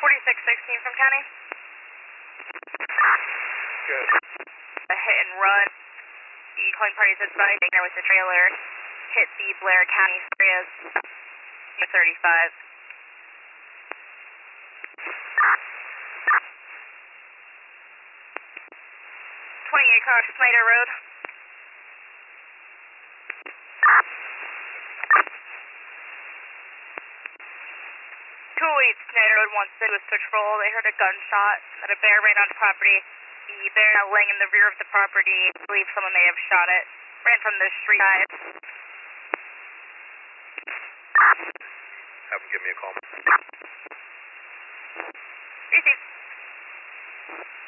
4616 from county. Good. A hit and run. The calling party is advised there with the trailer. Hit the Blair County areas. 35. 28 car, Snyder Road. 208 Snyder Road, once it was patrol. They heard a gunshot that a bear ran onto property. The bear now laying in the rear of the property. I believe someone may have shot it. Ran from the street side. Have them give me a call. Received.